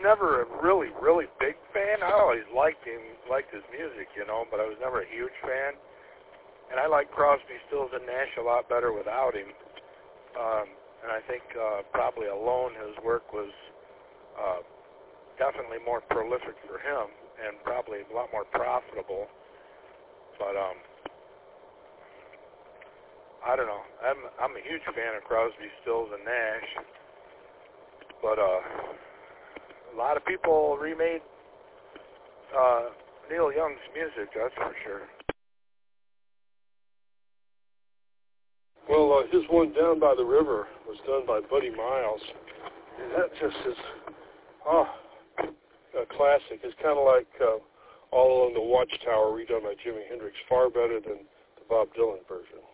never a really, really big fan. I always liked him, liked his music, you know, but I was never a huge fan. And I like Crosby, Stills, and Nash a lot better without him. And I think probably alone his work was definitely more prolific for him and probably a lot more profitable. But I don't know. I'm a huge fan of Crosby, Stills, and Nash. But a lot of people remade Neil Young's music, that's for sure. Well, his one, Down by the River, was done by Buddy Miles. And that just is, a classic. It's kind of like All Along the Watchtower redone by Jimi Hendrix, far better than the Bob Dylan version.